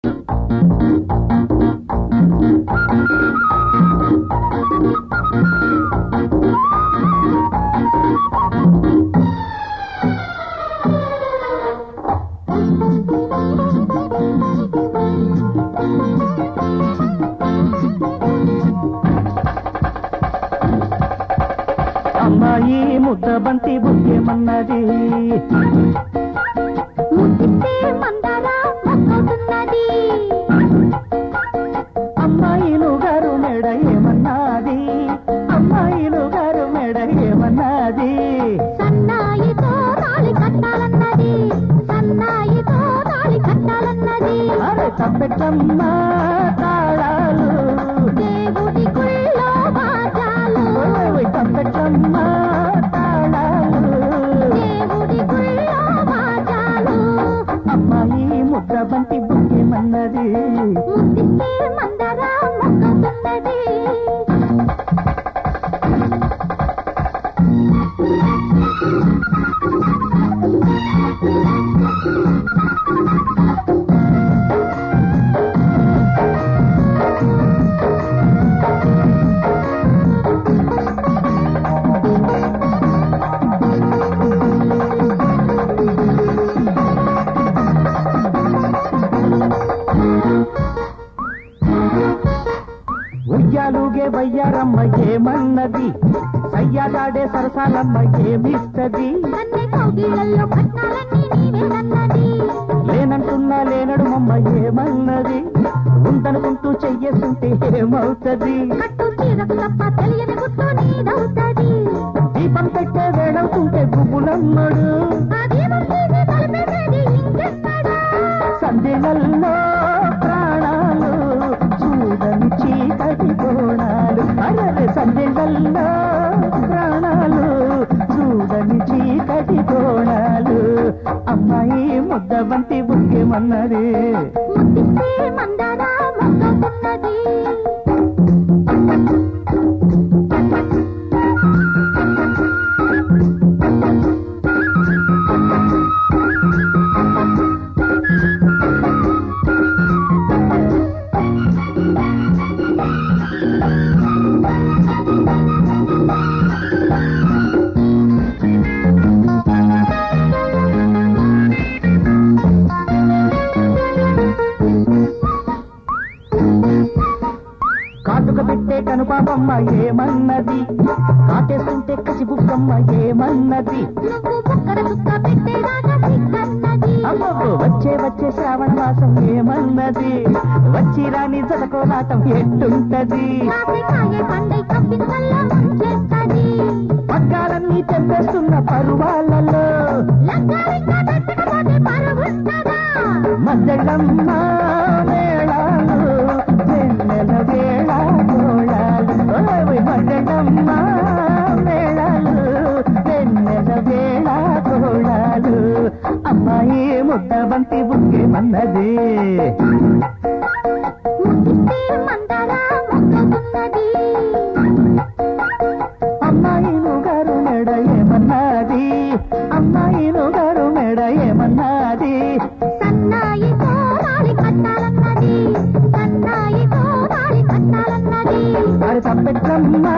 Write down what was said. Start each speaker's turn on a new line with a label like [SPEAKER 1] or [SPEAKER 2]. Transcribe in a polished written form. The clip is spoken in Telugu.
[SPEAKER 1] అమ్మాయి ముద్దబంతి బుక్కేమన్నది,
[SPEAKER 2] ముద్దిస్తే మందారా మొక్కవుతున్నది.
[SPEAKER 1] అమ్మాయిలు గారు మెడ ఏమన్నది, అమ్మాయిలు గారు మెడ ఏమన్నది.
[SPEAKER 2] సన్నాయితో తాళి కట్టాలన్నది, సన్నాయితో తాళి కట్టాలన్నది.
[SPEAKER 1] అరే తప్పెట్టమ్మ తాళాలు,
[SPEAKER 2] దేవుడి గుళ్ళో బాజాలు,
[SPEAKER 1] తప్పెట్టమ్మ తాళాలు,
[SPEAKER 2] దేవుడి గుళ్ళో బాజాలు.
[SPEAKER 1] అమ్మాయి ముద్దబంతి బుక్కేమన్నది,
[SPEAKER 2] ముద్దిస్తే మందారా మొక్కవుతున్నది.
[SPEAKER 1] ఉయ్యాలుగే వయ్యారమ్మ ఏమన్నది, సయ్యాలాడే సరసాలమ్మ ఏమిస్తది.
[SPEAKER 2] కన్నె కౌగిళ్ళల్లో కట్టాలన్నీ నీవేనన్నది.
[SPEAKER 1] లేనంటున్నా లేనడు మమ్మ ఏమన్నది, ఉందనుకుంటూ చెయ్యేస్తుంటే ఏమవుతది.
[SPEAKER 2] కట్టు చీరకు తప్ప తెలియని గుట్టు నీదవుతది.
[SPEAKER 1] దీపం పెట్టే వేడవుతుంటే గుబులమ్మడు, సంధ్యలలో ప్రాణాలు చూడని చీకటి కోణాలు. అరే సంధ్యలలో ప్రాణాలు చూడని చీకటి కోణాలు. అమ్మాయి ముద్దబంతి బుక్కేమన్నది,
[SPEAKER 2] ముద్దిస్తే మందారా మొక్కవుతున్నది.
[SPEAKER 1] కాటుక పెట్టే కనుపాపమ్మ ఏమన్నది, కాటేస్తుంటే కసి బుక్కమ్మ ఏమన్నది.
[SPEAKER 2] నువ్వు బుక్కర చుక్క పెట్టేదాకా సిగ్గన్నది.
[SPEAKER 1] అమ్మో వచ్చే వచ్చే శ్రావణ మాసం ఏమన్నది, వచ్చి రాని జతకోలాటం ఎట్టుంటది.
[SPEAKER 2] కాసే పండై కప్పించల్లా ముంచేస్తది.
[SPEAKER 1] పగ్గాలన్నీ తెంపేస్తున్న పరువాలలో
[SPEAKER 2] లగ్గాలింకా పెట్టకపోతే పరుగుంటదా.
[SPEAKER 1] మద్దెళ్ళమ్మ వేళాలు, వెన్నెల వేళ కోళాలు. మద్దెళ్ళమ్మ వేళాలు, వెన్నెల వేళ కోళాలు. అమ్మాయి ముద్దబంతి బుక్కేమన్నది,
[SPEAKER 2] ముద్దిస్తే మందారా మొక్కవుతున్నది.
[SPEAKER 1] అమ్మాయిలు గారు మెడ ఏమన్నది, అమ్మాయిలు గారు మెడ ఏమన్నది.
[SPEAKER 2] సన్నాయితో తాళి కట్టాలన్నది, సన్నాయితో తాళి కట్టాలన్నది.
[SPEAKER 1] మరి తప్పెట్లమ్మ